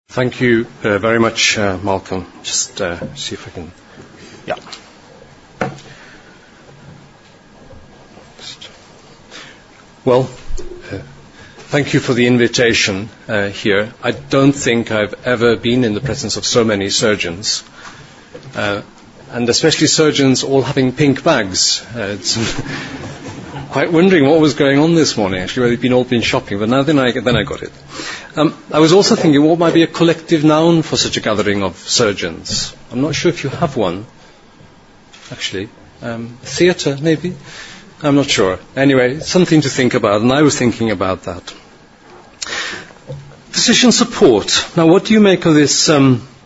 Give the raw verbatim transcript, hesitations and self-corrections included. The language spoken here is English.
Thank you uh, very much, uh, Malcolm. Just uh, see if I can... Yeah. Just... Well, uh, thank you for the invitation uh, here. I don't think I've ever been in the presence of so many surgeons, uh, and especially surgeons all having pink bags. Uh, it's quite wondering what was going on this morning, actually, whether you've been all been shopping, but now then I, then I got it. Um, I was also thinking, what might be a collective noun for such a gathering of surgeons? I'm not sure if you have one, actually. Um, theatre, maybe? I'm not sure. Anyway, something to think about, and I was thinking about that. Physician support. Now, what do you make of this um,